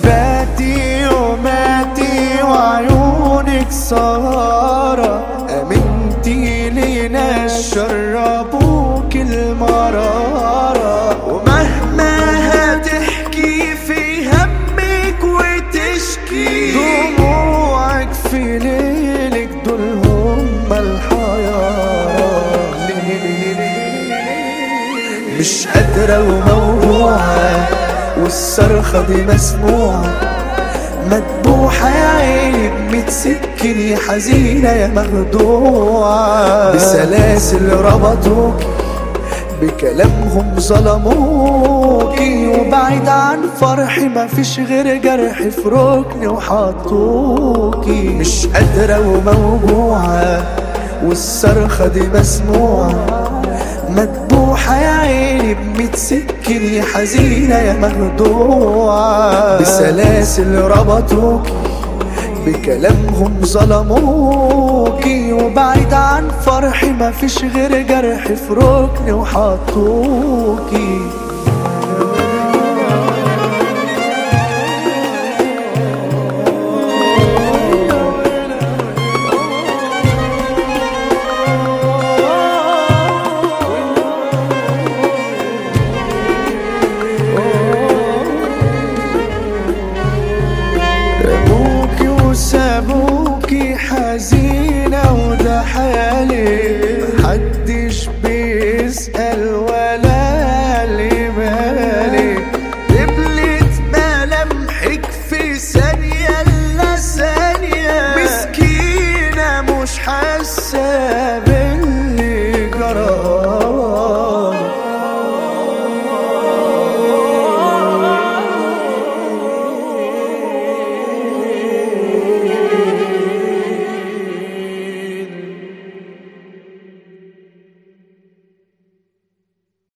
فاتي وماتي وعيونك سهرة، امنتي لينا شربوك المرارة. ومهما هتحكي في همك وتشكي، دموعك في ليلك دول هم الحيارة. مش قادرة وموجوعة والصرخة دي مسموعة، مدبوحة يا عيني ب100 سكين، يا حزينة يا مخدوعة. بسلاسل ربطوكي بكلامهم ظلموكي، وبعيد عن فرحي مفيش غير جرح في ركني وحطوكي. مش قادرة وموجوعة والصرخة دي مسموعة، مدبوحة يا عيني ب100 سكين، يا حزينة يا مخدوعة. بسلاسل ربطوكي بكلامهم ظلموكي، وبعيد عن فرحي مفيش غير جرح في ركني وحطوكي. سابوكي حزينة وده حالي، محدش